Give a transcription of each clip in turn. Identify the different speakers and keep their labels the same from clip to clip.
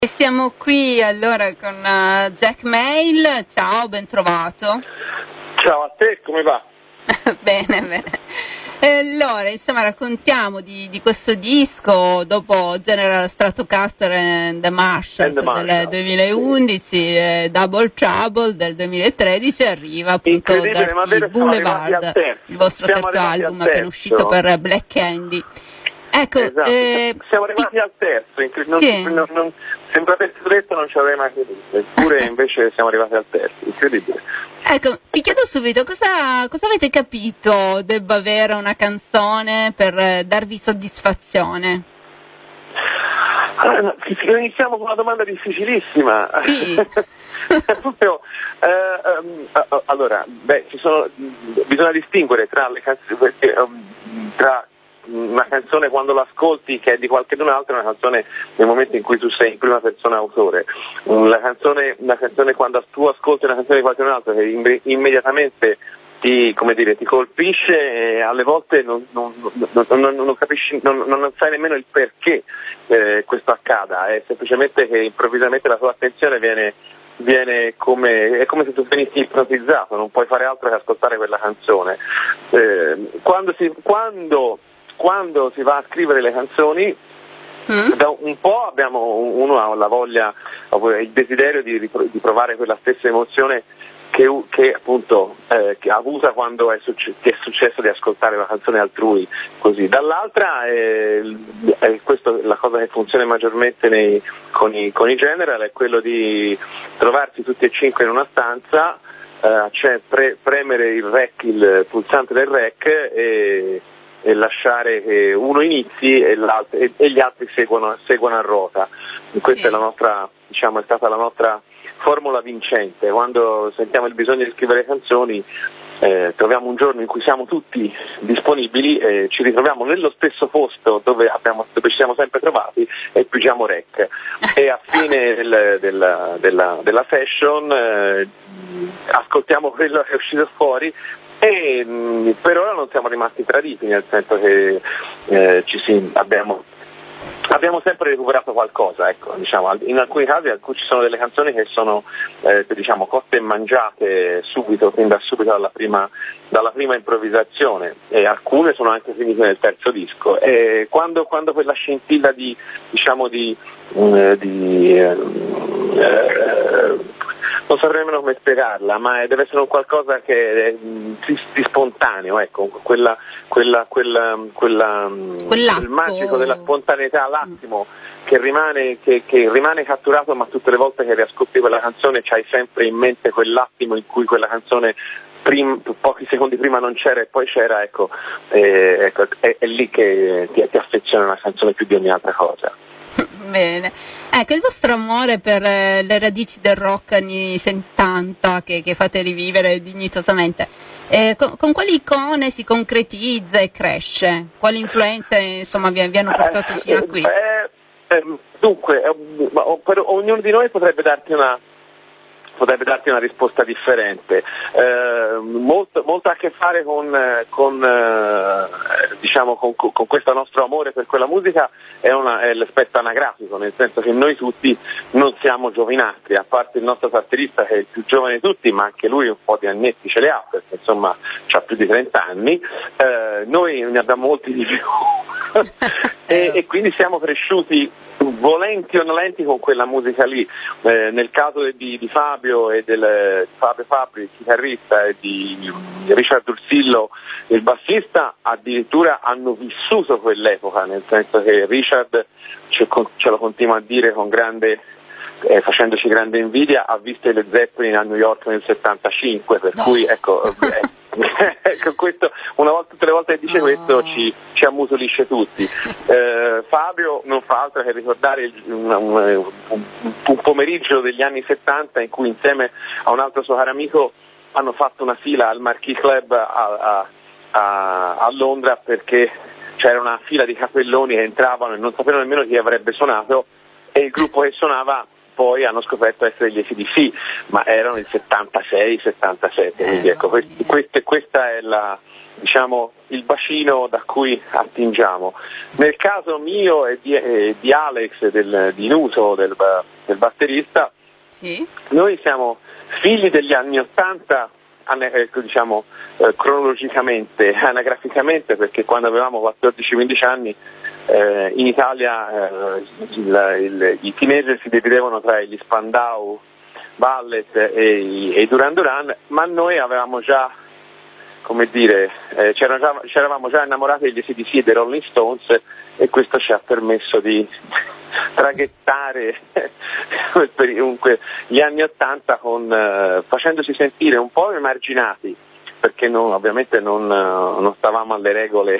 Speaker 1: E siamo qui allora con Jack Mail. Ciao, ben trovato.
Speaker 2: Ciao a te, come va?
Speaker 1: Bene, bene. Allora, insomma, raccontiamo di questo disco dopo General Stratocaster and the Marshalls del 2011, Double Trouble del 2013, arriva appunto Dirty Boulevard, il vostro terzo album appena uscito per Black Candy. Ecco,
Speaker 2: esatto. Siamo arrivati al terzo, sembra aver detto, non ci avrei mai creduto, eppure invece siamo arrivati al terzo, incredibile.
Speaker 1: Ecco, ti chiedo subito, cosa avete capito debba avere una canzone per darvi soddisfazione?
Speaker 2: Allora, iniziamo con una domanda difficilissima.
Speaker 1: Sì.
Speaker 2: Allora, bisogna distinguere tra le canzoni, tra una canzone quando l'ascolti che è di qualcun altro e una canzone nel momento in cui tu sei in prima persona autore. La canzone quando tu ascolti una canzone di qualcun altro che immediatamente ti colpisce e alle volte non capisci, non sai nemmeno il perché questo accada, è semplicemente che improvvisamente la tua attenzione è come se tu venissi ipnotizzato, non puoi fare altro che ascoltare quella canzone. Quando si va a scrivere le canzoni, da un po' uno ha la voglia, il desiderio di provare quella stessa emozione che appunto che ha avuta quando ti è successo di ascoltare una canzone altrui, così. Dall'altra questo, la cosa che funziona maggiormente con i General è quello di trovarsi tutti e cinque in una stanza, premere il pulsante del rec e lasciare che uno inizi e gli altri seguono a ruota. Questa è la nostra, è stata la nostra formula vincente. Quando sentiamo il bisogno di scrivere canzoni, troviamo un giorno in cui siamo tutti disponibili e ci ritroviamo nello stesso posto dove ci siamo sempre trovati e pigiamo rec. E a fine della session ascoltiamo quello che è uscito fuori. E per ora non siamo rimasti traditi, nel senso che abbiamo sempre recuperato qualcosa, ecco, in alcuni casi ci sono delle canzoni che sono cotte e mangiate subito, fin da subito dalla prima improvvisazione, e alcune sono anche finite nel terzo disco. E quando quella scintilla non saprei nemmeno come spiegarla, ma deve essere un qualcosa che è di spontaneo, ecco, quel magico della spontaneità, l'attimo che rimane catturato, ma tutte le volte che riascolti quella canzone c'hai sempre in mente quell'attimo in cui quella canzone pochi secondi prima non c'era e poi c'era, ecco, è lì che ti affeziona una canzone più di ogni altra cosa.
Speaker 1: Bene, ecco, il vostro amore per le radici del rock anni 70 che fate rivivere dignitosamente, con quali icone si concretizza e cresce? Quali influenze insomma vi hanno portato fino a qui?
Speaker 2: Dunque, per ognuno di noi potrebbe darti una risposta differente, molto a che fare con questo nostro amore per quella musica è l'aspetto anagrafico, nel senso che noi tutti non siamo giovinastri, a parte il nostro batterista che è il più giovane di tutti, ma anche lui un po' di annetti ce li ha, perché insomma ha più di 30 anni, noi ne abbiamo molti di più e quindi siamo cresciuti volenti o nolenti con quella musica lì. Nel caso di Fabio e di Fabio Fabri, il chitarrista, e di Richard Ursillo, il bassista, addirittura hanno vissuto quell'epoca, nel senso che Richard ce lo continua a dire con facendoci grande invidia, ha visto le Zeppelin a New York nel 75, per cui ecco, questo, tutte le volte che dice questo ci ammutolisce tutti. Fabio non fa altro che ricordare un pomeriggio degli anni 70 in cui insieme a un altro suo caro amico hanno fatto una fila al Marquis Club a Londra, perché c'era una fila di capelloni che entravano e non sapevano nemmeno chi avrebbe suonato, e il gruppo che suonava poi hanno scoperto essere gli AC/DC, ma erano il 76-77, quindi ecco, questa è diciamo, il bacino da cui attingiamo. Nel caso mio e di Alex, di Nuso, del batterista, sì. Noi siamo figli degli anni 80, diciamo cronologicamente, anagraficamente, perché quando avevamo 14-15 anni in Italia i teenager si dividevano tra gli Spandau Ballet e i Duran Duran, ma noi avevamo già, come dire, ci eravamo già innamorati degli AC/DC e dei Rolling Stones, e questo ci ha permesso di traghettare gli anni 80 facendosi sentire un po' emarginati, perché ovviamente non stavamo alle regole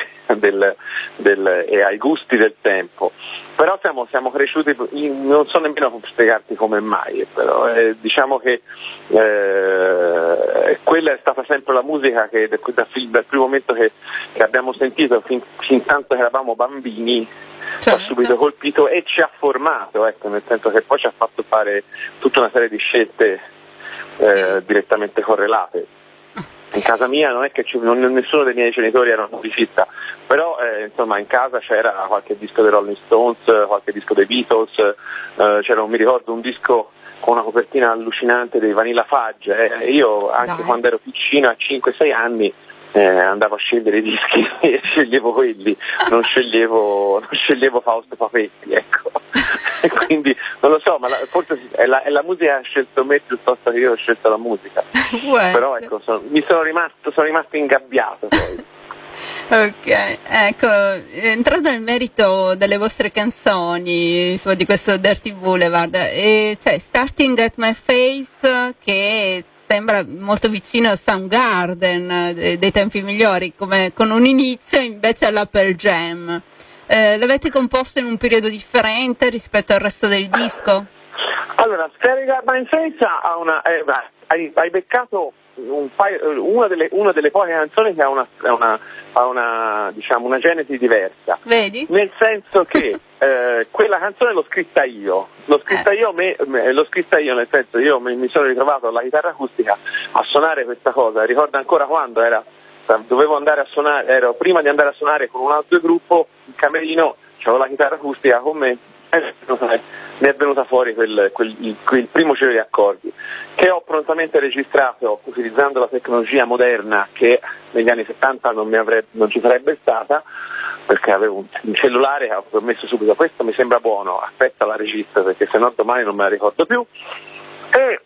Speaker 2: e ai gusti del tempo, però siamo cresciuti, non so nemmeno spiegarti come mai, però diciamo che quella è stata sempre la musica che dal primo momento che abbiamo sentito fin tanto che eravamo bambini, ci ha subito colpito e ci ha formato, ecco, nel senso che poi ci ha fatto fare tutta una serie di scelte direttamente correlate. In casa mia non è che nessuno dei miei genitori era un musicista, però insomma in casa c'era qualche disco dei Rolling Stones, qualche disco dei Beatles, c'era, mi ricordo, un disco con una copertina allucinante dei Vanilla Fudge, io anche quando ero piccino, a 5-6 anni, andavo a scegliere i dischi e sceglievo quelli, non sceglievo Fausto Papetti, ecco. E quindi non lo so, ma forse è la musica che ha scelto me piuttosto che io ho scelto la musica. Però ecco, sono rimasto ingabbiato poi.
Speaker 1: Ok, ecco, entrando nel merito delle vostre canzoni, insomma, di questo Dirty Boulevard, c'è Starting at My Face, che sembra molto vicino a Soundgarden dei tempi migliori, come con un inizio invece alla Pearl Jam. L'avete composto in un periodo differente rispetto al resto del disco?
Speaker 2: Allora, Starting at My Face hai beccato una delle poche canzoni che ha una genesi diversa.
Speaker 1: Vedi?
Speaker 2: Nel senso che quella canzone l'ho scritta io, nel senso io mi sono ritrovato alla chitarra acustica a suonare questa cosa. Ricordo ancora quando dovevo andare a suonare, ero prima di andare a suonare con un altro gruppo in camerino, c'avevo la chitarra acustica con me e mi è venuta fuori quel primo giro di accordi che ho prontamente registrato utilizzando la tecnologia moderna che negli anni 70 non ci sarebbe stata, perché avevo un cellulare, ho messo subito questo, mi sembra buono, aspetta la registro perché sennò domani non me la ricordo più. E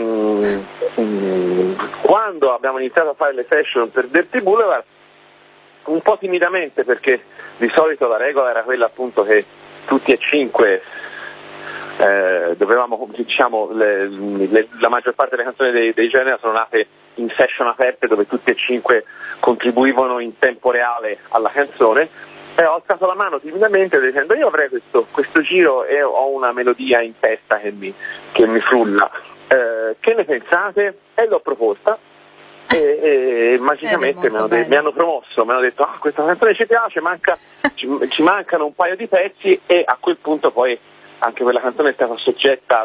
Speaker 2: quando abbiamo iniziato a fare le session per Dirty Boulevard, un po' timidamente, perché di solito la regola era quella appunto che tutti e cinque dovevamo, diciamo, la maggior parte delle canzoni dei generi sono nate in session aperte dove tutti e cinque contribuivano in tempo reale alla canzone, e ho alzato la mano timidamente dicendo io avrei questo giro e ho una melodia in testa che mi frulla, che ne pensate? E l'ho proposta e magicamente mi hanno promosso, mi hanno detto questa canzone ci piace, ci mancano un paio di pezzi, e a quel punto poi anche quella canzone è stata soggetta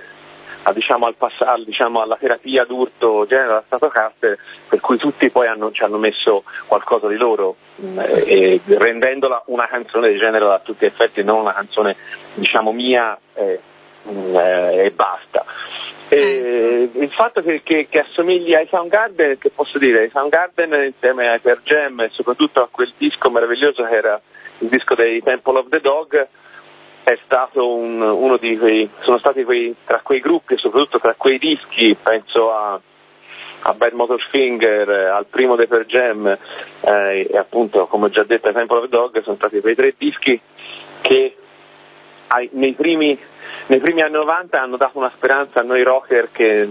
Speaker 2: alla terapia d'urto General Stratocaster, per cui tutti poi ci hanno messo qualcosa di loro, rendendola una canzone di General a tutti gli effetti, non una canzone diciamo mia e basta. Il fatto che assomigli ai Soundgarden, che posso dire, i Soundgarden insieme ai Pearl Jam e soprattutto a quel disco meraviglioso che era il disco dei Temple of the Dog, è stato sono stati tra quei gruppi e soprattutto tra quei dischi, penso a Bad Motorfinger, al primo dei Pearl Jam e appunto, come ho già detto, ai Temple of the Dog, sono stati quei tre dischi che nei primi anni 90 hanno dato una speranza a noi rocker che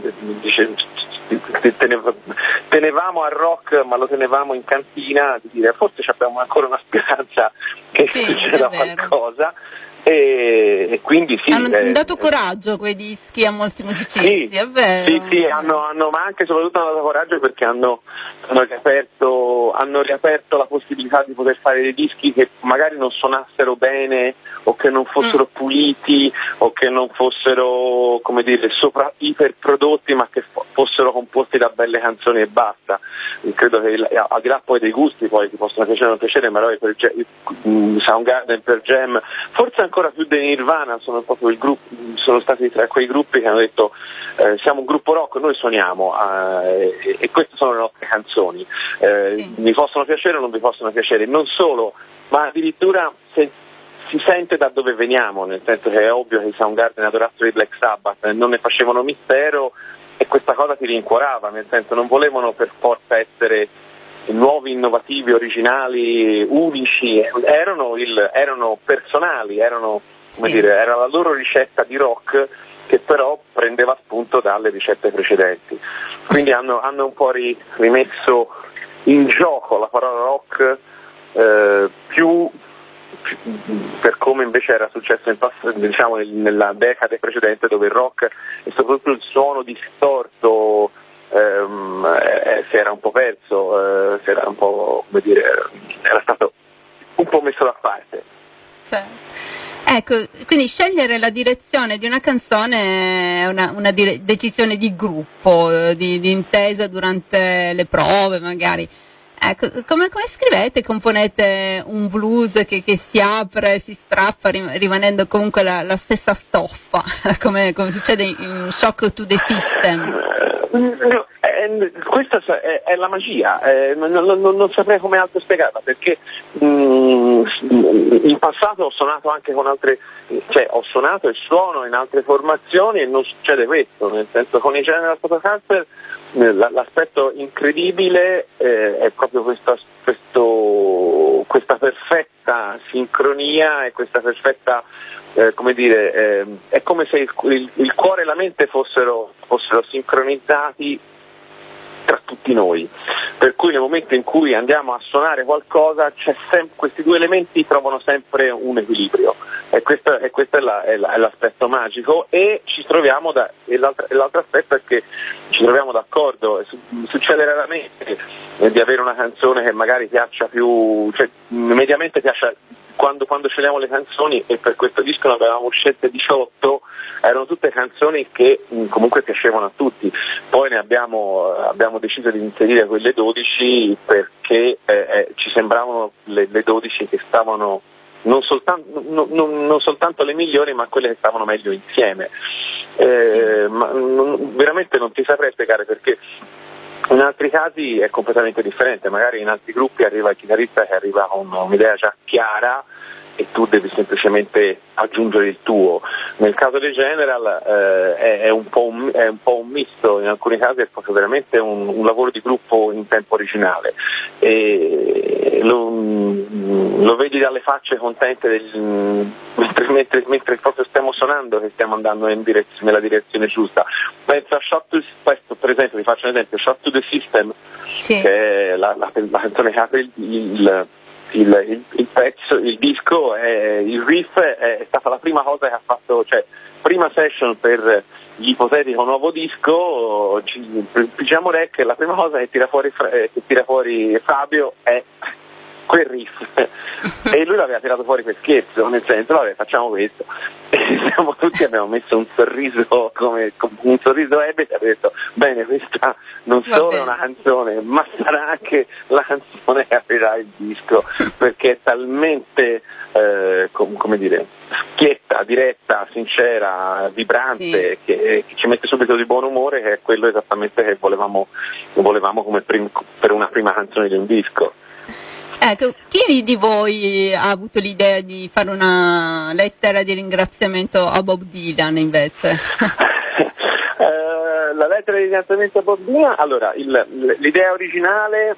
Speaker 2: tenevamo al rock ma lo tenevamo in cantina, di dire forse abbiamo ancora una speranza che succeda qualcosa. E quindi
Speaker 1: hanno dato coraggio quei dischi a molti musicisti, è vero?
Speaker 2: Sì, ma anche soprattutto hanno dato coraggio perché hanno riaperto la possibilità di poter fare dei dischi che magari non suonassero bene o che non fossero puliti o che non fossero, come dire, iperprodotti, ma che fossero composti da belle canzoni e basta. Credo che al di là poi dei gusti poi ti possono piacere o non piacere, ma per Soundgarden, per Jam, forse ancora più dei Nirvana, sono proprio sono stati tra quei gruppi che hanno detto siamo un gruppo rock, noi suoniamo e queste sono le nostre canzoni, vi possono piacere o non vi possono piacere, non solo, ma addirittura se si sente da dove veniamo, nel senso che è ovvio che i Soundgarden adorassero i Black Sabbath, non ne facevano mistero e questa cosa ti rincuorava, nel senso non volevano per forza essere nuovi, innovativi, originali, unici, erano personali, come dire, era la loro ricetta di rock che però prendeva spunto dalle ricette precedenti. Quindi hanno un po' rimesso in gioco la parola rock più per come invece era successo nella decade precedente, dove il rock e soprattutto il suono distorto si era un po' perso, si era un po', come dire, era stato un po' messo da parte.
Speaker 1: Sì. Ecco, quindi scegliere la direzione di una canzone è una decisione di gruppo, di intesa durante le prove magari. Ecco, come scrivete, componete un blues che si apre, si strappa rimanendo comunque la stessa stoffa, come succede in Shock to the System?
Speaker 2: Questa è la magia, non saprei come altro spiegarla, perché in passato ho suonato anche con altre, ho suonato e suono in altre formazioni e non succede questo, nel senso con i General Stratocaster l'aspetto incredibile è proprio questa perfetta sincronia e questa perfetta, come dire, è come se il cuore e la mente fossero sincronizzati tra tutti noi, per cui nel momento in cui andiamo a suonare qualcosa questi due elementi trovano sempre un equilibrio e questo è l'aspetto magico, e ci troviamo l'altro aspetto è che ci troviamo d'accordo. Succede raramente di avere una canzone che magari piaccia più, mediamente piace quando scegliamo le canzoni, e per questo disco ne avevamo scelte 18, erano tutte canzoni che comunque piacevano a tutti. Poi ne abbiamo deciso di inserire quelle 12 perché ci sembravano le 12 che stavano non soltanto le migliori, ma quelle che stavano meglio insieme. Ma veramente non ti saprei spiegare perché. In altri casi è completamente differente, magari in altri gruppi arriva il chitarrista che arriva con un'idea già chiara e tu devi semplicemente aggiungere il tuo. Nel caso dei General è un po' un misto, in alcuni casi è proprio veramente un lavoro di gruppo in tempo originale, e lo vedi dalle facce contente mentre proprio stiamo suonando che stiamo andando nella direzione giusta. Penso a per esempio, vi faccio un esempio, Shock to the System, sì, che è la canzone che apre il pezzo, il disco, il riff è stata la prima cosa che ha fatto, prima session per l'ipotetico nuovo disco, Pigiamo Rec, la prima cosa che tira fuori Fabio è quel riff e lui l'aveva tirato fuori per scherzo, nel senso vabbè, facciamo questo, e tutti abbiamo messo un sorriso come un sorriso ebete, e abbiamo detto bene, questa non solo è una canzone, ma sarà anche la canzone che aprirà il disco, perché è talmente come dire, schietta, diretta, sincera, vibrante, sì, che ci mette subito di buon umore, che è quello esattamente che volevamo come per una prima canzone di un disco.
Speaker 1: Ecco, chi di voi ha avuto l'idea di fare una lettera di ringraziamento a Bob Dylan invece?
Speaker 2: La lettera di ringraziamento a Bob Dylan, allora, l'idea originale,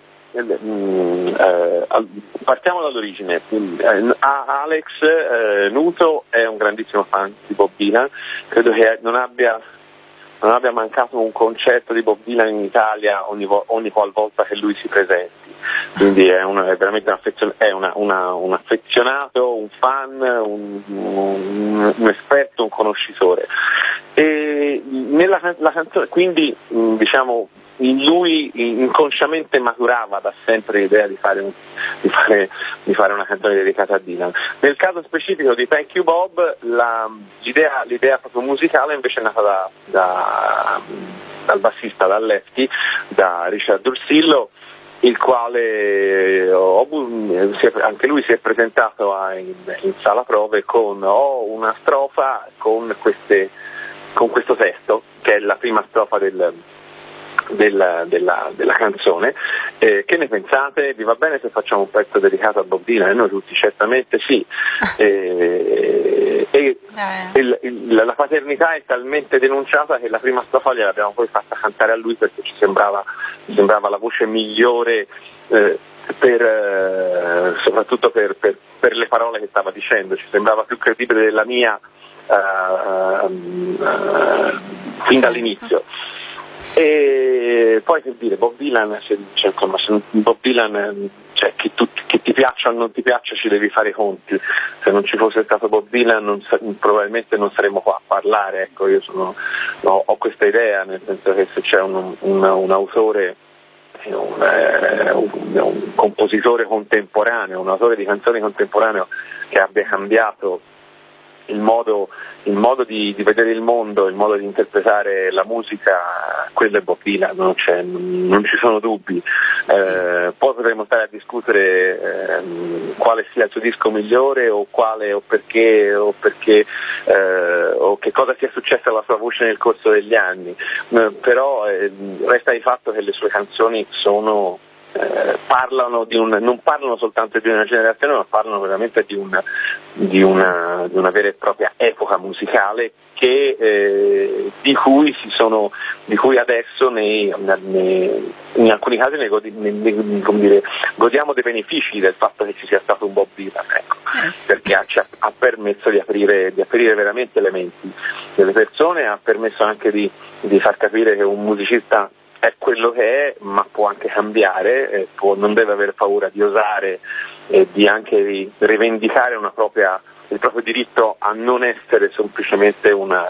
Speaker 2: partiamo dall'origine. Alex Nuto è un grandissimo fan di Bob Dylan, credo che non abbia mancato un concerto di Bob Dylan in Italia ogni qualvolta che lui si presenti, quindi è veramente un affezionato, un fan, un esperto, un conoscitore. E la canzone, quindi diciamo in lui inconsciamente maturava da sempre l'idea di fare una canzone dedicata a Dylan. Nel caso specifico di Thank You Bob, l'idea proprio musicale invece è nata dal bassista, da Lefty, da Richard Ursillo, il quale anche lui si è presentato in sala prove con una strofa con questo testo, che è la prima strofa della canzone. Che ne pensate? Vi va bene se facciamo un pezzo dedicato a Bob Dylan? E noi tutti certamente sì. La paternità è talmente denunciata che la prima strofa gliel'abbiamo poi fatta cantare a lui, perché ci sembrava la voce migliore, soprattutto per le parole che stava dicendo. Ci sembrava più credibile della mia fin dall'inizio. E poi, che dire, Bob Dylan, Bob Dylan, cioè, che ti piaccia o non ti piaccia, ci devi fare i conti. Se non ci fosse stato Bob Dylan probabilmente non saremmo qua a parlare. Ecco, io ho questa idea, nel senso che se c'è un autore, un compositore contemporaneo, un autore di canzoni contemporaneo che abbia cambiato il modo di vedere il mondo, il modo di interpretare la musica, quello è Bob Dylan, non ci sono dubbi. Poi potremmo stare a discutere quale sia il suo disco migliore o perché o che cosa sia successo alla sua voce nel corso degli anni, però resta di fatto che le sue canzoni non parlano soltanto di una generazione, ma parlano veramente di una vera e propria epoca musicale di cui adesso in alcuni casi godiamo dei benefici del fatto che ci sia stato un Bob Dylan, ecco, perché ci ha permesso di aprire veramente le menti delle persone, ha permesso anche di far capire che un musicista è quello che è, ma può anche cambiare, non deve avere paura di osare e di rivendicare il proprio diritto a non essere semplicemente un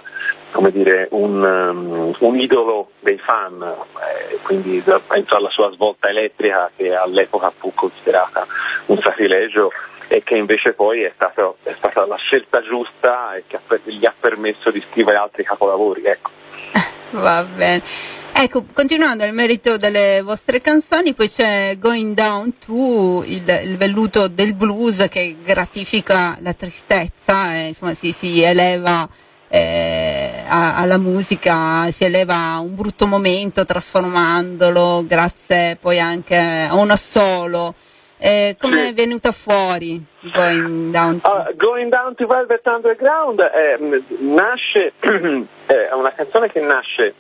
Speaker 2: idolo dei fan, quindi penso alla sua svolta elettrica, che all'epoca fu considerata un sacrilegio e che invece poi è stata la scelta giusta e che gli ha permesso di scrivere altri capolavori, ecco.
Speaker 1: Va bene. Ecco, continuando nel merito delle vostre canzoni, poi c'è Going Down To, il velluto del blues che gratifica la tristezza, insomma si eleva alla musica, si eleva a un brutto momento trasformandolo grazie poi anche a un assolo. Come è venuta fuori Going Down To?
Speaker 2: Going Down To Velvet Underground è una canzone che nasce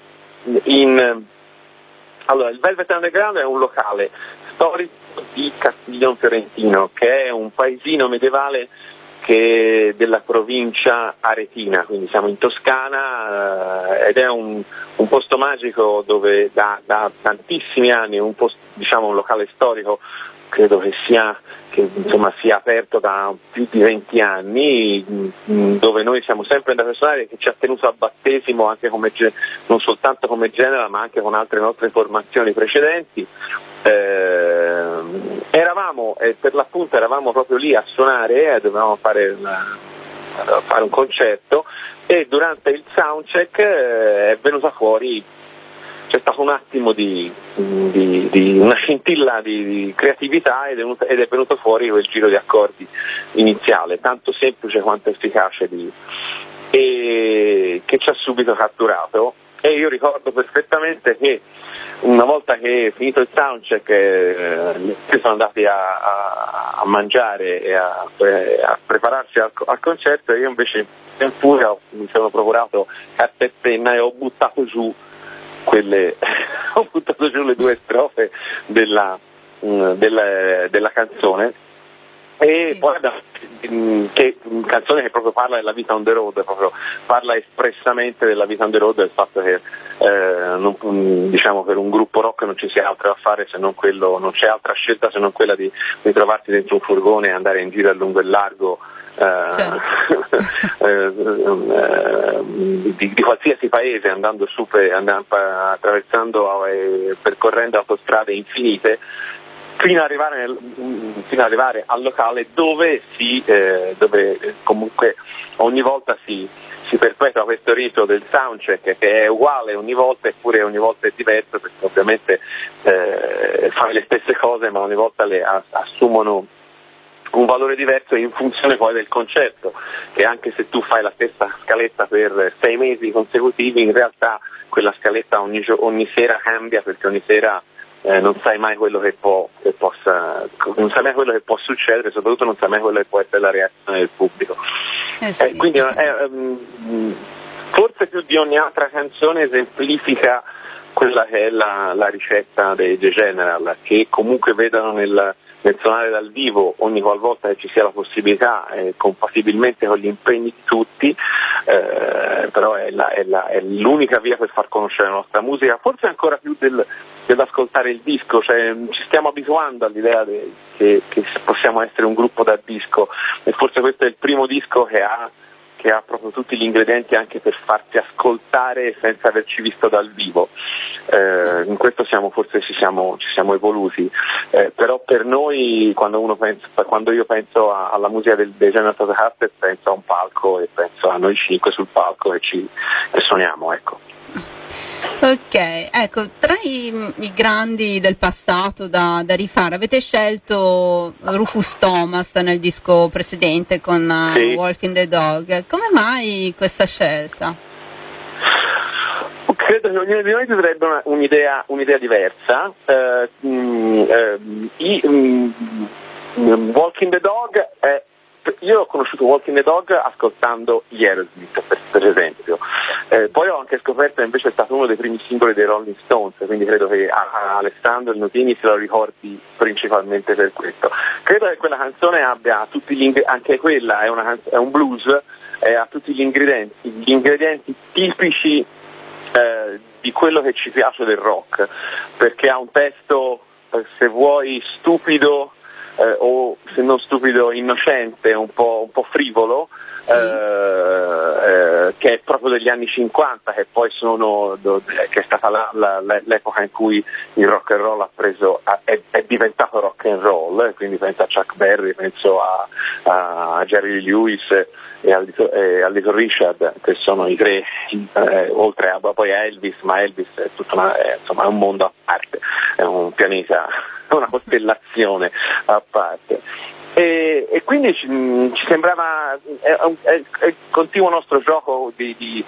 Speaker 2: allora, il Velvet Underground è un locale storico di Castiglion Fiorentino, che è un paesino medievale della provincia aretina, quindi siamo in Toscana, ed è un posto magico dove da tantissimi anni un locale storico, credo che sia aperto da più di 20 anni, dove noi siamo sempre andati a suonare, che ci ha tenuto a battesimo anche non soltanto come genere, ma anche con altre nostre formazioni precedenti. Eravamo proprio lì a suonare, dovevamo fare un concerto, e durante il soundcheck è venuta fuori, c'è stato un attimo di una scintilla di creatività ed è venuto fuori quel giro di accordi iniziale, tanto semplice quanto efficace, che ci ha subito catturato. E io ricordo perfettamente che una volta che finito il soundcheck sono andati a mangiare e a prepararsi al concerto, e io invece in furia mi sono procurato carta e penna e ho buttato giù le due strofe della canzone, e sì. Poi canzone che proprio parla della vita on the road, proprio parla espressamente della vita on the road, del fatto che per un gruppo rock non ci sia altro da fare se non quello, non c'è altra scelta se non quella di trovarsi dentro un furgone e andare in giro a lungo e largo di qualsiasi paese, andando su attraversando e percorrendo autostrade infinite, fino ad arrivare al locale dove comunque ogni volta si perpetua questo rito del soundcheck, che è uguale ogni volta, eppure ogni volta è diverso, perché ovviamente fanno le stesse cose, ma ogni volta le assumono un valore diverso in funzione poi del concerto, che anche se tu fai la stessa scaletta per 6 mesi consecutivi, in realtà quella scaletta ogni sera cambia, perché ogni sera non sai mai quello che può succedere, soprattutto non sai mai quello che può essere la reazione del pubblico.
Speaker 1: Sì.
Speaker 2: Quindi forse più di ogni altra canzone esemplifica quella che è la ricetta dei The General, che comunque vedono nel suonare dal vivo ogni qualvolta che ci sia la possibilità, compatibilmente con gli impegni di tutti, però è l'unica via per far conoscere la nostra musica, forse ancora più dell'ascoltare il disco, cioè ci stiamo abituando all'idea che possiamo essere un gruppo da disco, e forse questo è il primo disco che ha proprio tutti gli ingredienti anche per farti ascoltare senza averci visto dal vivo. In questo forse ci siamo evoluti, però per noi quando io penso alla musica dei General Stratocaster, penso a un palco e penso a noi 5 sul palco che suoniamo, ecco.
Speaker 1: Ok, ecco, tra i grandi del passato da rifare avete scelto Rufus Thomas nel disco precedente con
Speaker 2: sì.
Speaker 1: Walking the Dog. Come mai questa scelta?
Speaker 2: Credo che ognuno di noi avrebbe un'idea diversa. Walking the Dog io ho conosciuto Walking the Dog ascoltando gli Aerosmith, per esempio. Poi ho anche scoperto che invece è stato uno dei primi singoli dei Rolling Stones, quindi credo che Alessandro Nutini se lo ricordi principalmente per questo. Credo che quella canzone abbia tutti anche quella è un blues, ha tutti gli ingredienti tipici di quello che ci piace del rock, perché ha un testo, se vuoi, stupido, o se non stupido innocente, un po' frivolo, sì. Che è proprio degli anni 50, che poi che è stata l'epoca in cui il rock and roll è diventato rock and roll, quindi penso a Chuck Berry, penso a Jerry Lee Lewis e a Little Richard, che sono i tre, oltre a poi a Elvis, ma Elvis è insomma è un mondo a parte, è un pianeta, una costellazione a parte, e quindi ci sembrava è continuo nostro gioco di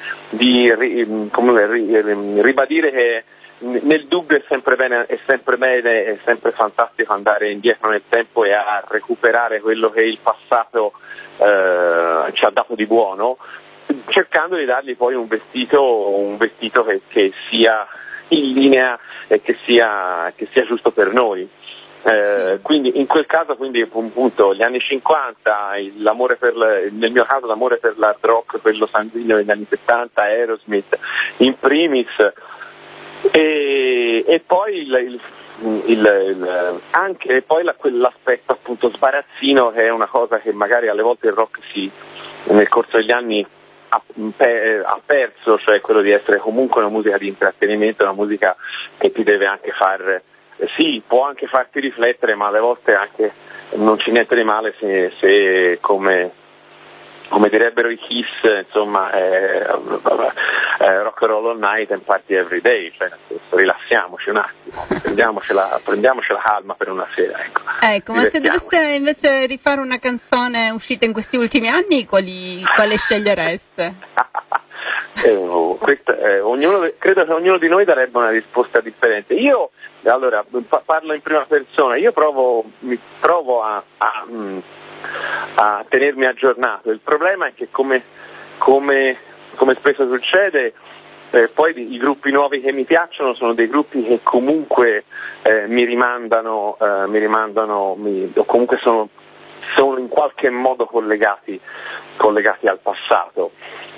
Speaker 2: ribadire che nel dubbio è sempre bene, è sempre fantastico andare indietro nel tempo e a recuperare quello che il passato ci ha dato di buono, cercando di dargli poi un vestito che sia in linea e che sia giusto per noi. Quindi in quel caso, appunto, gli anni 50, nel mio caso l'amore per l'hard rock, quello sanguigno degli anni 70, Aerosmith in primis, e poi anche poi quell'aspetto appunto sbarazzino, che è una cosa che magari alle volte il rock nel corso degli anni ha perso, cioè quello di essere comunque una musica di intrattenimento, una musica che ti deve anche sì, può anche farti riflettere, ma alle volte anche non c'è niente di male se come direbbero i Kiss, insomma, rock and roll all night and party every day, cioè rilassiamoci un attimo, prendiamocela calma per una sera,
Speaker 1: ecco, ma se doveste invece rifare una canzone uscita in questi ultimi anni, quale scegliereste?
Speaker 2: Credo che ognuno di noi darebbe una risposta differente. Io allora parlo in prima persona, mi provo a tenermi aggiornato. Il problema è che come spesso succede, poi i gruppi nuovi che mi piacciono sono dei gruppi che comunque mi rimandano o comunque sono in qualche modo collegati al passato.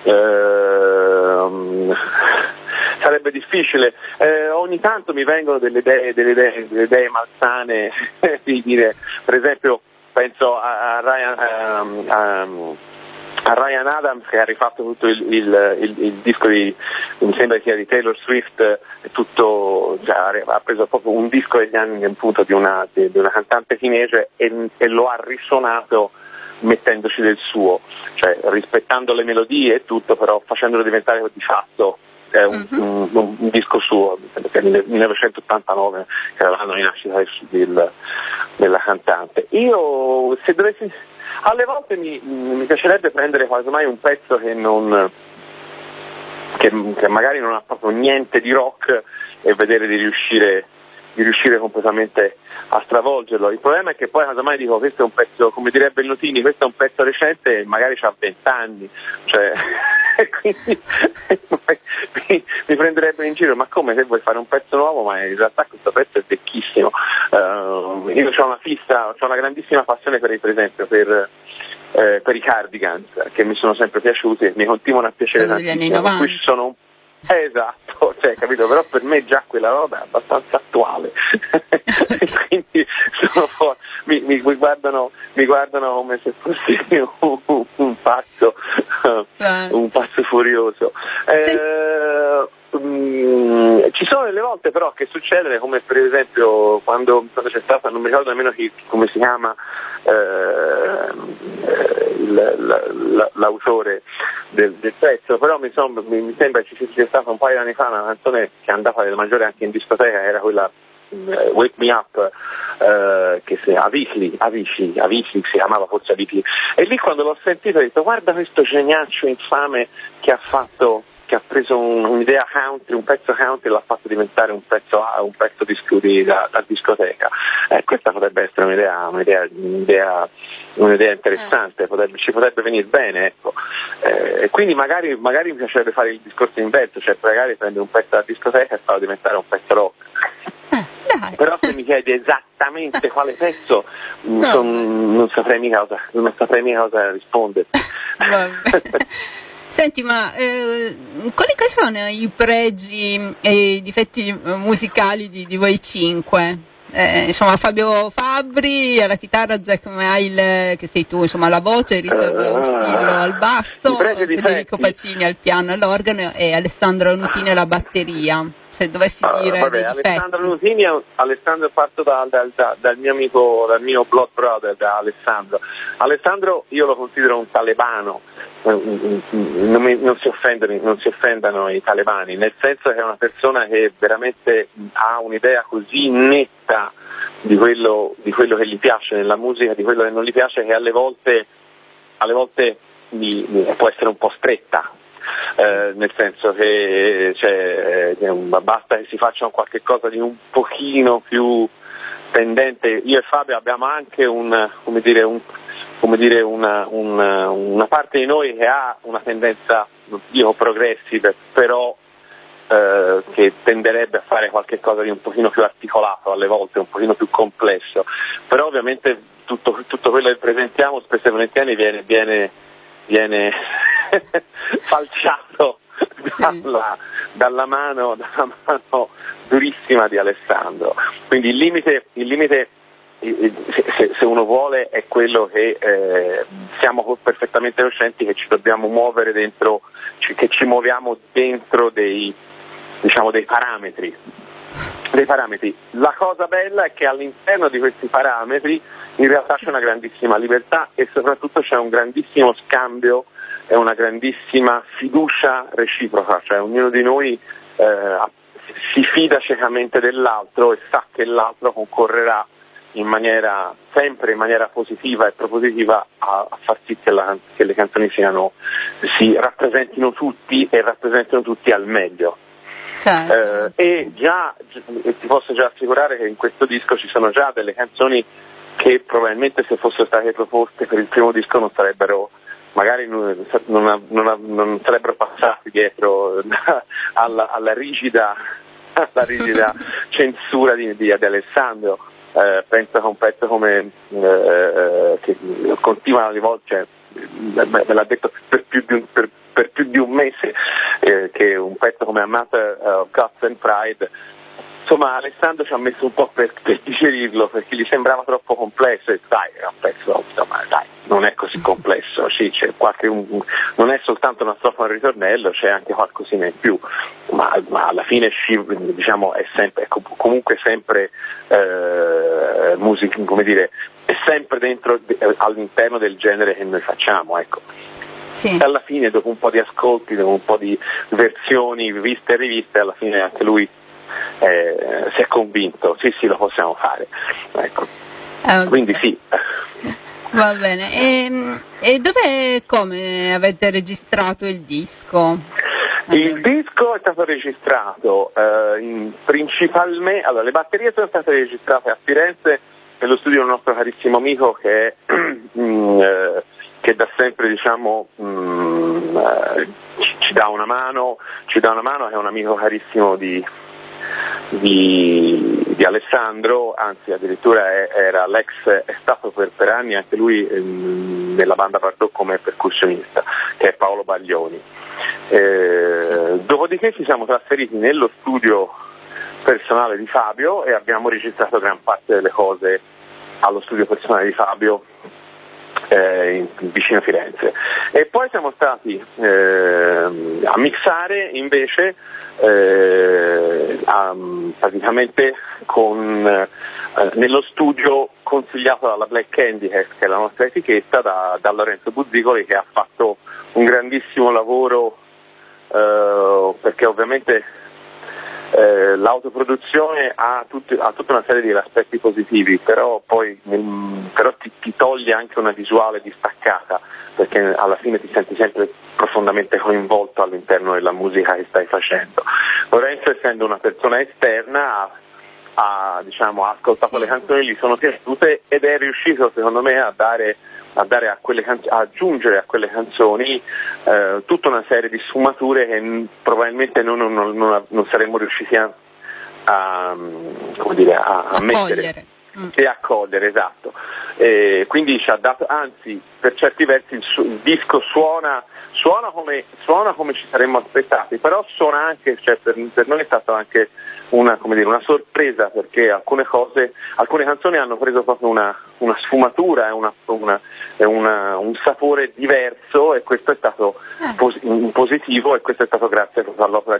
Speaker 2: Sarebbe difficile, ogni tanto mi vengono delle idee malsane di dire, per esempio, penso a Ryan Adams, che ha rifatto tutto il disco mi sembra sia di Taylor Swift, tutto, ha preso proprio un disco degli anni appunto di una cantante cinese e lo ha risuonato mettendoci del suo, cioè rispettando le melodie e tutto, però facendolo diventare di fatto un disco suo, che è nel 1989, che era l'anno di nascita della cantante. Io, se dovessi, alle volte mi piacerebbe prendere quasi mai un pezzo che magari non ha proprio niente di rock e vedere di riuscire completamente a stravolgerlo. Il problema è che poi casomai dico questo è un pezzo, come direbbe il Notini, questo è un pezzo recente e magari c'ha 20 anni, cioè quindi mi prenderebbero in giro, ma come, se vuoi fare un pezzo nuovo, ma in realtà questo pezzo è vecchissimo. Io ho una grandissima passione per esempio per i Cardigans, che mi sono sempre piaciuti e mi continuano a piacere tantissimo. Qui sono esatto, cioè, capito, però per me già quella roba è abbastanza attuale. Quindi mi guardano come se fossi un pazzo furioso. Ci sono delle volte però che succede, come per esempio quando c'è stata, non mi ricordo nemmeno come si chiama l'autore del pezzo, però mi sembra che ci sia stata un paio di anni fa una canzone che andava della maggiore anche in discoteca, era quella Wake Me Up, che Avicii si chiamava, forse Avicii, e lì quando l'ho sentito ho detto guarda questo geniaccio infame che ha preso un'idea country, un pezzo country, e l'ha fatto diventare un pezzo da discoteca. Questa potrebbe essere un'idea interessante, ci potrebbe venire bene, ecco. E quindi magari mi piacerebbe fare il discorso inverso, cioè magari prendere un pezzo da discoteca e farlo diventare un pezzo rock. Però se mi chiedi esattamente quale pezzo, non saprei mica cosa risponderti.
Speaker 1: Senti, ma quali sono i pregi e i difetti musicali di voi cinque? Insomma, Fabio Fabbri alla chitarra, Jack Mail, che sei tu, insomma, alla voce, Richard Ursillo al basso, Federico Pacini al piano e all'organo e Alessandro Nutini alla batteria. Se dovessi dire dei difetti.
Speaker 2: Alessandro Nutini, parto dal mio amico, dal mio blood brother, da Alessandro. Alessandro io lo considero un talebano, non si offendano i talebani, nel senso che è una persona che veramente ha un'idea così netta di quello che gli piace nella musica, di quello che non gli piace, che alle volte può essere un po' stretta. Nel senso che basta che si faccia qualche cosa di un pochino più tendente. Io e Fabio abbiamo anche una parte di noi che ha una tendenza, dico progressive, però che tenderebbe a fare qualche cosa di un pochino più articolato, alle volte un pochino più complesso, però ovviamente tutto quello che presentiamo spesso e volentieri viene falciato dalla mano durissima di Alessandro. Quindi il limite se uno vuole è quello che siamo perfettamente coscienti che ci dobbiamo muovere dentro, che ci muoviamo dentro dei parametri. La cosa bella è che all'interno di questi parametri in realtà c'è una grandissima libertà e soprattutto c'è un grandissimo scambio e una grandissima fiducia reciproca, cioè ognuno di noi si fida ciecamente dell'altro e sa che l'altro concorrerà sempre in maniera positiva e propositiva a far sì che le canzoni si rappresentino tutti e rappresentino tutti al meglio. E ti posso già assicurare che in questo disco ci sono già delle canzoni che probabilmente se fossero state proposte per il primo disco non sarebbero passati dietro alla rigida censura di Alessandro. Penso che un pezzo come che continua alle volte, me l'ha detto per più di un mese, che un pezzo come A Matter of Guts and Pride insomma Alessandro ci ha messo un po' per digerirlo, perché gli sembrava troppo complesso, e dai, è un pezzo, insomma, dai, non è così complesso, sì, c'è non è soltanto una strofa e un ritornello, c'è anche qualcosina in più, ma alla fine diciamo è sempre, comunque sempre musica, come dire, è sempre dentro, all'interno del genere che noi facciamo, ecco.
Speaker 1: Sì.
Speaker 2: Alla fine, dopo un po' di ascolti, dopo un po' di versioni viste e riviste, alla fine anche lui si è convinto, sì, lo possiamo fare, ecco.
Speaker 1: Okay.
Speaker 2: Quindi sì.
Speaker 1: Va bene, e dove e come avete registrato il disco?
Speaker 2: Il disco è stato registrato principalmente, allora le batterie sono state registrate a Firenze nello studio del nostro carissimo amico che da sempre, diciamo, ci dà una mano, che è un amico carissimo di Alessandro, anzi addirittura è stato per anni anche lui nella banda Bardot come percussionista, che è Paolo Baglioni. Dopodiché ci siamo trasferiti nello studio personale di Fabio e abbiamo registrato gran parte delle cose allo studio personale di Fabio vicino a Firenze, e poi siamo stati a mixare invece praticamente nello studio consigliato dalla Black Candy, che è la nostra etichetta, da Lorenzo Buzzicoli, che ha fatto un grandissimo lavoro, perché ovviamente l'autoproduzione ha tutta una serie di aspetti positivi, però poi ti toglie anche una visuale distaccata, perché alla fine ti senti sempre profondamente coinvolto all'interno della musica che stai facendo. Lorenzo, essendo una persona esterna, ha ascoltato le canzoni, gli sono piaciute ed è riuscito secondo me a aggiungere a quelle canzoni tutta una serie di sfumature che probabilmente non saremmo riusciti a mettere e a cogliere, esatto. Quindi ci ha dato, anzi per certi versi il disco suona come ci saremmo aspettati, però suona anche, cioè per noi è stata anche una sorpresa, perché alcune canzoni hanno preso proprio una sfumatura e un sapore diverso, e questo è stato positivo, e questo è stato grazie all'opera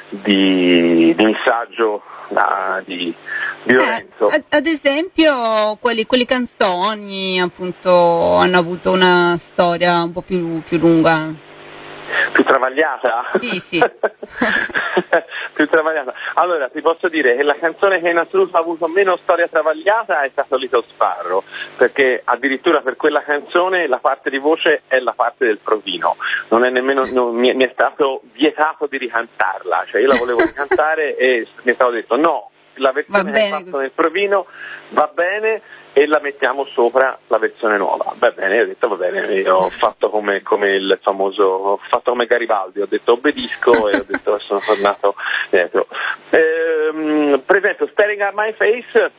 Speaker 2: di missaggio di Lorenzo.
Speaker 1: Ad esempio quelle canzoni appunto hanno avuto una storia un po' più lunga.
Speaker 2: Più travagliata?
Speaker 1: Sì.
Speaker 2: Più travagliata. Allora, ti posso dire che la canzone che in assoluto ha avuto meno storia travagliata è stato Little Sparrow, perché addirittura per quella canzone la parte di voce è la parte del provino, non è nemmeno, mi è stato vietato di ricantarla, cioè io la volevo ricantare e mi è stato detto no, la versione che hai fatto nel provino va bene e la mettiamo sopra la versione nuova. Va bene, io ho detto va bene, io ho fatto come il famoso, ho fatto come Garibaldi, ho detto obbedisco e ho detto sono tornato dietro. Per esempio Staring at My Face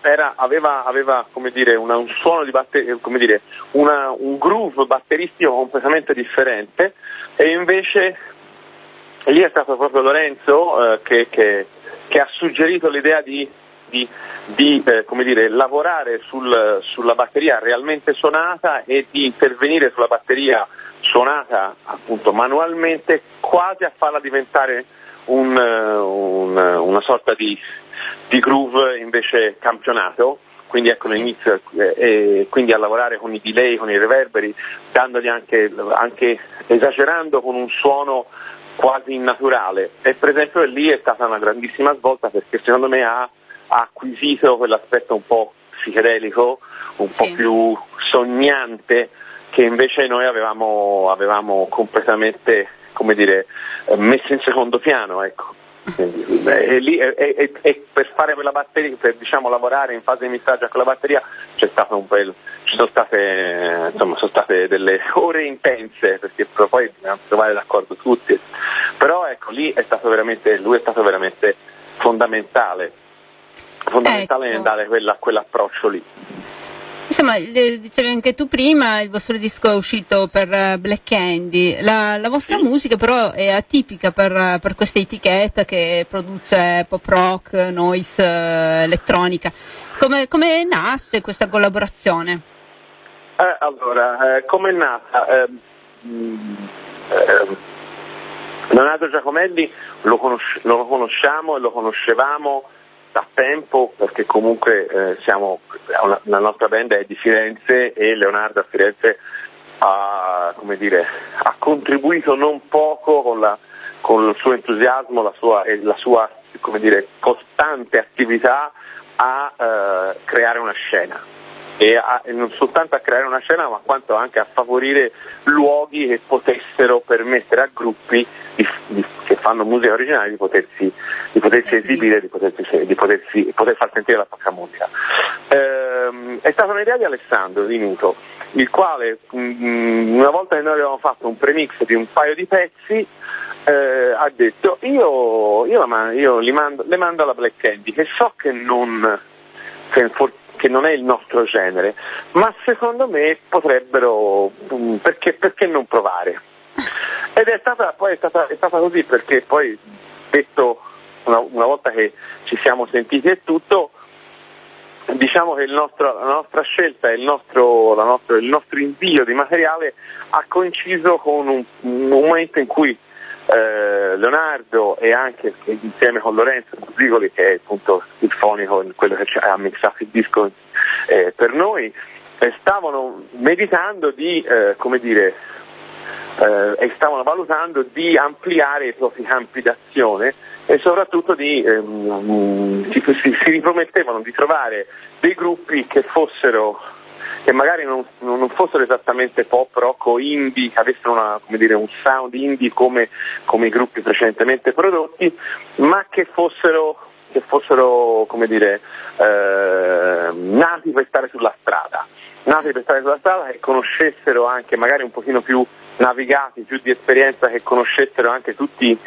Speaker 2: aveva come dire un suono di batteria, come dire un groove batteristico completamente differente, e invece lì è stato proprio Lorenzo che ha suggerito l'idea di come dire, lavorare sulla batteria realmente suonata e di intervenire sulla batteria suonata appunto manualmente, quasi a farla diventare una sorta di groove invece campionato. Quindi ecco l'inizio, e quindi a lavorare con i delay, con i reverberi, dandogli anche esagerando con un suono quasi innaturale, e per esempio lì è stata una grandissima svolta, perché secondo me ha acquisito quell'aspetto un po' psichedelico, un po' più sognante, che invece noi avevamo completamente, come dire, messo in secondo piano, ecco. E lì per fare quella batteria, per lavorare in fase di missaggio a quella batteria sono state delle ore intense, perché poi dobbiamo trovare d'accordo tutti, però ecco lì lui è stato veramente fondamentale
Speaker 1: ecco.
Speaker 2: nel dare quell'approccio lì.
Speaker 1: Insomma, dicevi anche tu prima, il vostro disco è uscito per Black Candy. La vostra musica però è atipica per questa etichetta che produce pop rock, noise, elettronica. Come nasce questa collaborazione?
Speaker 2: Allora, come è nata? Leonardo Giacomelli lo conosciamo e lo conoscevamo da tempo, perché comunque la nostra band è di Firenze e Leonardo a Firenze ha contribuito non poco con il suo entusiasmo, la sua costante attività a creare una scena. E non soltanto a creare una scena, ma quanto anche a favorire luoghi che potessero permettere a gruppi che fanno musica originale di potersi esibire, di poter far sentire la propria musica. È stata un'idea di Alessandro Di Nuto, il quale una volta che noi avevamo fatto un premix di un paio di pezzi ha detto io le mando alla Black Candy, che so che non è il nostro genere, ma secondo me potrebbero, perché non provare? Ed è stata così, perché poi, detto una volta che ci siamo sentiti e tutto, diciamo che la nostra scelta e il nostro invio di materiale ha coinciso con un momento in cui Leonardo e anche insieme con Lorenzo Zigoli, che è appunto il fonico, quello che ha mixato il disco per noi, stavano meditando e stavano valutando di ampliare i propri campi d'azione e soprattutto si ripromettevano di trovare dei gruppi che magari non fossero esattamente pop rock o indie, che avessero un sound indie come i gruppi precedentemente prodotti, ma che fossero nati per stare sulla strada, che conoscessero anche magari un pochino più navigati, più di esperienza, che conoscessero anche i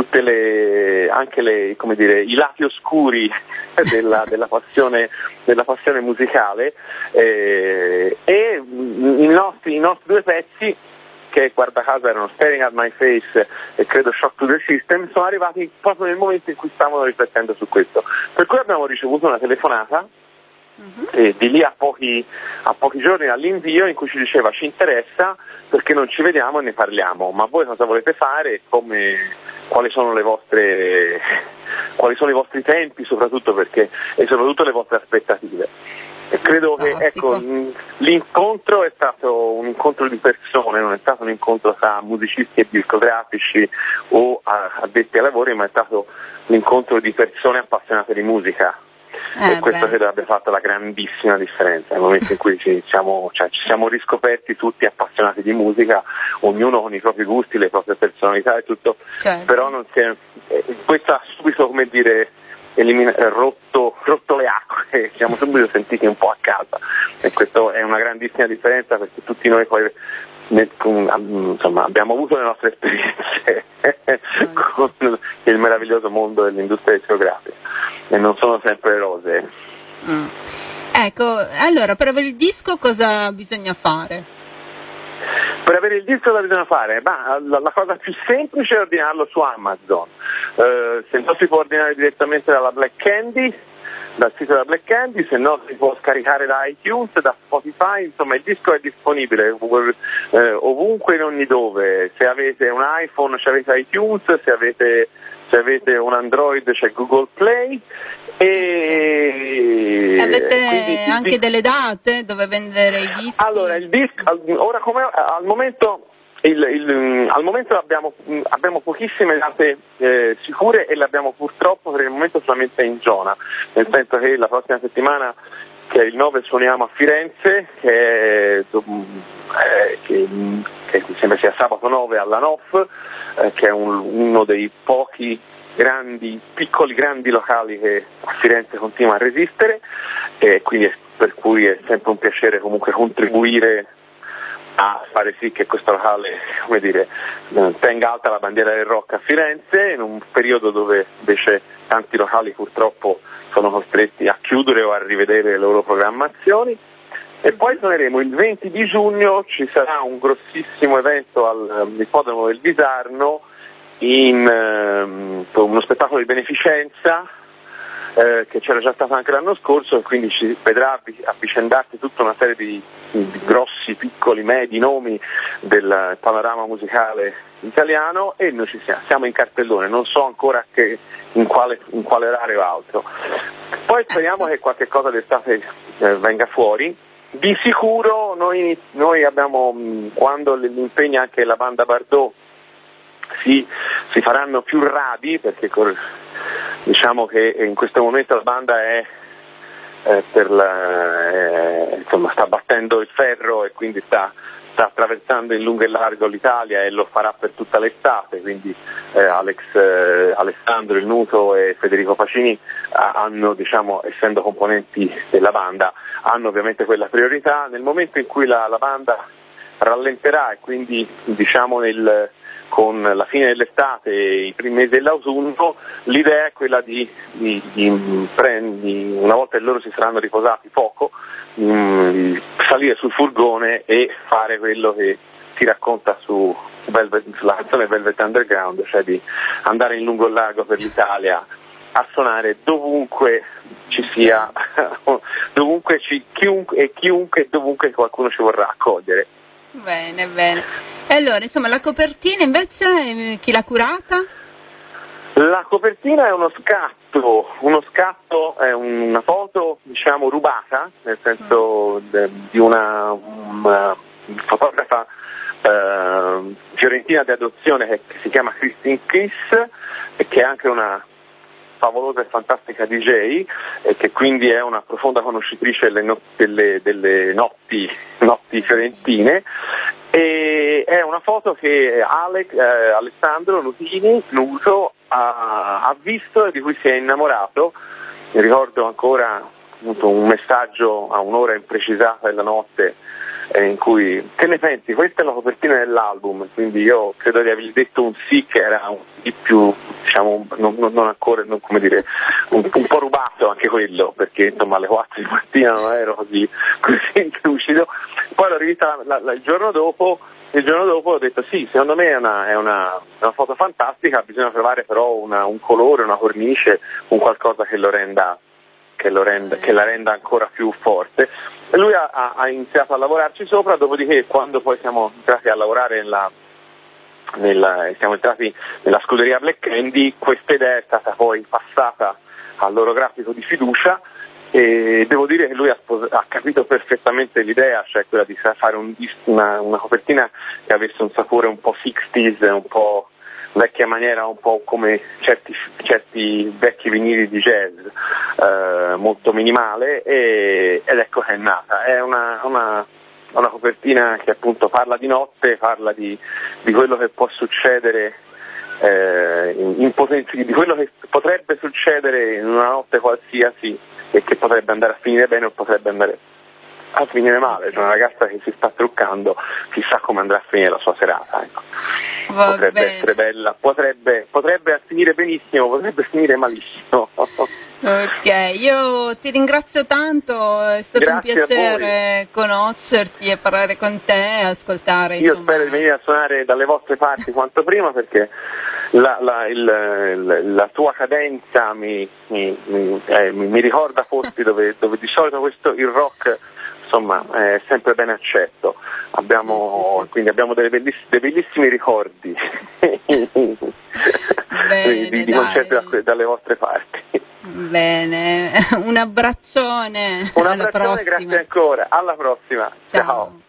Speaker 2: lati oscuri della passione musicale, e i nostri due pezzi, che guarda caso erano Staring at My Face e credo Shock to the System, sono arrivati proprio nel momento in cui stavano riflettendo su questo, per cui abbiamo ricevuto una telefonata di lì a pochi giorni dall'invio, in cui ci diceva: ci interessa, perché non ci vediamo e ne parliamo, ma voi cosa volete fare, quali sono i vostri tempi, soprattutto e soprattutto le vostre aspettative. E credo che l'incontro è stato un incontro di persone, non è stato un incontro tra musicisti e discografici o addetti ai lavori, ma è stato l'incontro di persone appassionate di musica. E questo credo abbia fatto la grandissima differenza nel momento in cui ci siamo riscoperti tutti appassionati di musica, ognuno con i propri gusti, le proprie personalità e tutto, certo. Però questo ha subito, rotto le acque, ci siamo subito sentiti un po' a casa, e questo è una grandissima differenza, perché tutti noi poi abbiamo avuto le nostre esperienze con il meraviglioso mondo dell'industria discografica e non sono sempre rose.
Speaker 1: Ecco, allora, per avere il disco cosa bisogna fare?
Speaker 2: Per avere il disco cosa bisogna fare? La cosa più semplice è ordinarlo su Amazon, se no si può ordinare direttamente dal sito della Black Candy, se no si può scaricare da iTunes, da Spotify, insomma il disco è disponibile ovunque, in ogni dove. Se avete un iPhone c'avete iTunes, se avete un Android c'è Google Play.
Speaker 1: E avete anche delle date dove vendere i dischi?
Speaker 2: Allora, il disco, ora al momento abbiamo pochissime date sicure, e le abbiamo purtroppo per il momento solamente in zona, nel senso che la prossima settimana, che è il 9, suoniamo a Firenze, che mi sembra sia sabato 9 alla NOF, che è uno dei pochi piccoli grandi locali che a Firenze continua a resistere, e quindi per cui è sempre un piacere comunque contribuire a fare sì che questo locale, tenga alta la bandiera del rock a Firenze, in un periodo dove invece tanti locali purtroppo sono costretti a chiudere o a rivedere le loro programmazioni. E poi suoneremo il 20 di giugno, ci sarà un grossissimo evento all'ippodromo del Visarno, uno spettacolo di beneficenza che c'era già stato anche l'anno scorso, e quindi ci vedrà avvicendarsi tutta una serie di grossi, piccoli, medi nomi del panorama musicale italiano, e noi siamo in cartellone, non so ancora in quale orario o altro. Poi speriamo che qualche cosa d'estate venga fuori. Di sicuro noi abbiamo, quando l'impegno anche la banda Bardot si faranno più radi, perché diciamo che in questo momento la banda insomma, sta battendo il ferro, e quindi sta attraversando in lungo e largo l'Italia, e lo farà per tutta l'estate, quindi Alessandro Il Nuto e Federico Pacini hanno, diciamo, essendo componenti della banda, hanno ovviamente quella priorità. Nel momento in cui la banda rallenterà, e quindi diciamo con la fine dell'estate e i primi mesi dell'autunno, l'idea è quella di una volta che loro si saranno riposati poco, salire sul furgone e fare quello che si racconta sulla canzone Velvet Underground, cioè di andare in lungo e largo per l'Italia a suonare dovunque ci sia, chiunque e dovunque qualcuno ci vorrà accogliere.
Speaker 1: Bene. E allora, insomma, la copertina invece chi l'ha curata?
Speaker 2: La copertina è uno scatto è una foto, diciamo, rubata, nel senso di una fotografa fiorentina di adozione che si chiama Christine Kiss, e che è anche una favolosa e fantastica DJ, e che quindi è una profonda conoscitrice delle notti fiorentine, e è una foto che Alessandro Nuto ha visto e di cui si è innamorato. Mi ricordo ancora un messaggio a un'ora imprecisata della notte in cui: che ne pensi? Questa è la copertina dell'album. Quindi io credo di avergli detto un sì che era di più, diciamo, non ancora, come dire, un po' rubato anche quello, perché insomma alle 4 di mattina non ero così lucido. Poi l'ho rivista il giorno dopo ho detto sì, secondo me è una foto fantastica, bisogna trovare però un colore, una cornice, un qualcosa che la renda ancora più forte. E lui ha iniziato a lavorarci sopra, dopodiché quando poi siamo entrati a lavorare siamo entrati nella scuderia Black Candy, questa idea è stata poi passata al loro grafico di fiducia, e devo dire che lui ha capito perfettamente l'idea, cioè quella di fare una copertina che avesse un sapore un po' 60s, un po' vecchia maniera, un po' come certi vecchi vinili di jazz, molto minimale, ed ecco che è nata. È una copertina che appunto parla di notte, parla di quello che può succedere, di quello che potrebbe succedere in una notte qualsiasi, e che potrebbe andare a finire bene o potrebbe andare a finire male. C'è una ragazza che si sta truccando, chissà come andrà a finire la sua serata, ecco. Potrebbe essere bella, potrebbe finire benissimo, potrebbe finire malissimo.
Speaker 1: Ok, io ti ringrazio tanto, è stato un piacere conoscerti e parlare con te, ascoltare.
Speaker 2: Io spero di venire a suonare dalle vostre parti quanto prima, perché la tua cadenza mi ricorda posti dove di solito il rock, insomma, è sempre ben accetto. Quindi abbiamo dei bellissimi ricordi di concerti dalle vostre parti.
Speaker 1: Bene, un abbraccione. Alla prossima.
Speaker 2: Grazie ancora, alla prossima. Ciao.